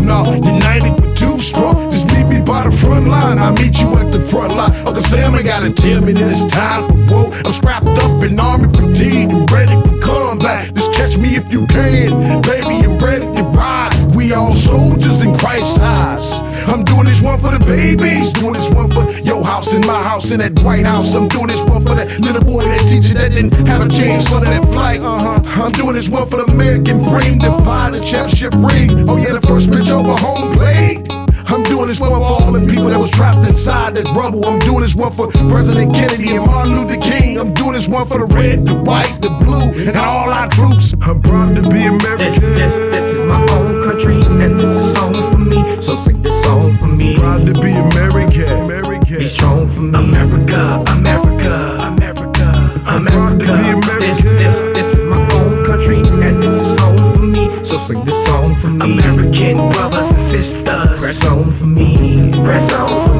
no, united we're too strong. Just meet me by the front line, I'll meet you at the front line. Uncle Sam ain't gotta tell me that it's time for war. I'm strapped up in army fatigue and ready for combat. Just catch me if you can, baby, I'm ready to ride. We all soldiers in Christ's eyes. I'm doing this one for the babies, doing this one for your house and my house and that White House. I'm doing this one for that little boy, that teacher that didn't have a chance on that flight. I'm doing this one for the American dream, to buy the championship ring. Oh yeah, the first pitch over home plate. I'm doing this one for all the people that was trapped inside that rubble. I'm doing this one for President Kennedy and Martin Luther King. I'm doing this one for the red, the white, the blue, and all our troops. I'm proud to be American. This is my own country, and this is home for me. So sing this song for me. Proud to be American. Be strong for me. America, America, America, America. This is my own country, and this is home for me. So sing this song for me. American brothers and sisters, press on for me, press on for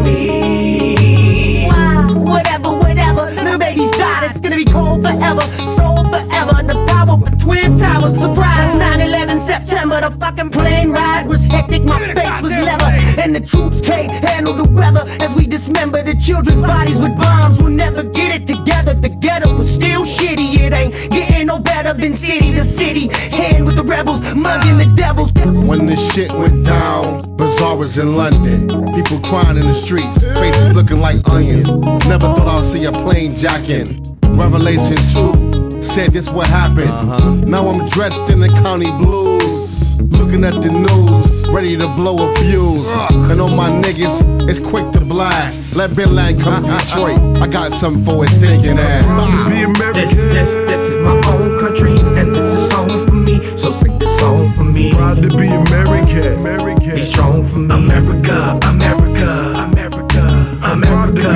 me. Wow, whatever, little babies died, it's gonna be cold forever, soul forever. The power of Twin Towers, surprise, 9/11 September. The fucking plane ride was hectic, my face was leather, and the troops can't handle the weather. As we dismember the children's bodies with bombs, we'll never get it together. The ghetto was still shitty, it ain't getting no better than city to city. Hand with the rebels, mugging the devils. When this shit went down, bazaars in London, people crying in the streets, faces looking like onions. Never thought I'd see a plane jacking. Revelation 2 said this what happened. Now I'm dressed in the county blues, looking at the news, ready to blow a fuse. And all my niggas is quick to blast. Let Bin Laden come to Detroit, I got something for his stinking ass. Be American. This is my own country, and this is home for me. So sing this song for me. Proud to be American. Be strong for me. America, America, America, America.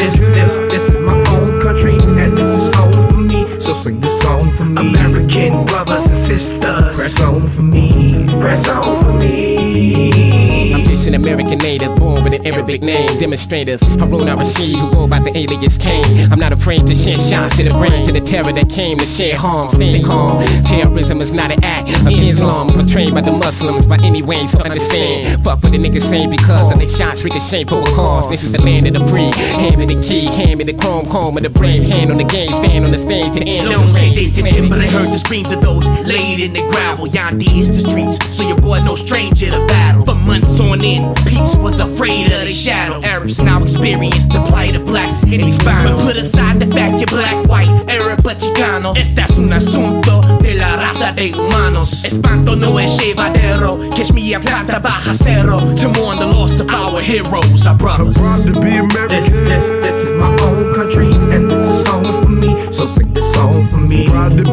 This is my own country, and this is home for me. So sing this song for me. American brothers and sisters, press on for me, press on for me. I'm just an American native, born with an Arabic name, demonstrative. Harun al-Rashid, who go by the alias Kane. I'm not afraid to shed shots to the brain, to the terror that came to share harm. Stay calm. Terrorism is not an act of Islam, portrayed by the Muslims by any way, so understand. Fuck what the niggas say because of their shots ricochet for a cause. This is the land of the free. Hand me the key, hand me the chrome, home of the brave. Hand on the game, stand on the stage to the end. Don't say they said it, but I heard the screams of those laid in the gravel. Yandi is the streets, so your boy's no stranger to battle. For months on end, peeps was afraid of the shadow. Arabs now experience the plight of blacks in these battles. But put aside the fact you're black, white, Arab or Chicano. Este es un asunto de la raza de humanos. Espanto no es llevadero, catch me a planta baja cero. To mourn the loss of our heroes, our brothers. Proud to be American. This is my own country, and this is home for me. So sing this song for me. Proud to